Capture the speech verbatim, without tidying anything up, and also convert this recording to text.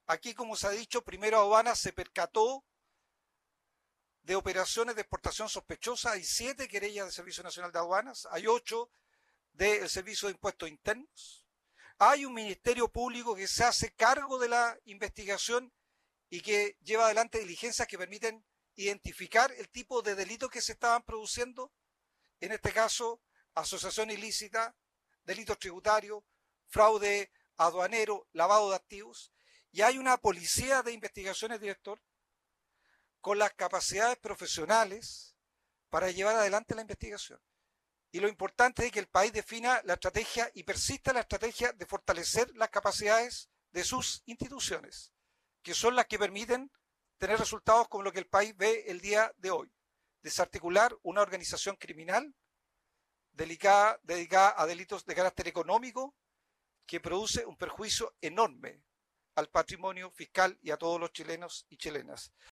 Aquí, como se ha dicho, primero aduanas se percató de operaciones de exportación sospechosas. Hay siete querellas del Servicio Nacional de Aduanas, hay ocho del Servicio de Impuestos Internos. Hay un Ministerio Público que se hace cargo de la investigación y que lleva adelante diligencias que permiten identificar el tipo de delitos que se estaban produciendo, en este caso, asociación ilícita, delitos tributarios, fraude aduanero, lavado de activos, y hay una policía de investigaciones, director, con las capacidades profesionales para llevar adelante la investigación. Y lo importante es que el país defina la estrategia y persista la estrategia de fortalecer las capacidades de sus instituciones, que son las que permiten tener resultados como lo que el país ve el día de hoy. Desarticular una organización criminal dedicada, dedicada a delitos de carácter económico que produce un perjuicio enorme al patrimonio fiscal y a todos los chilenos y chilenas.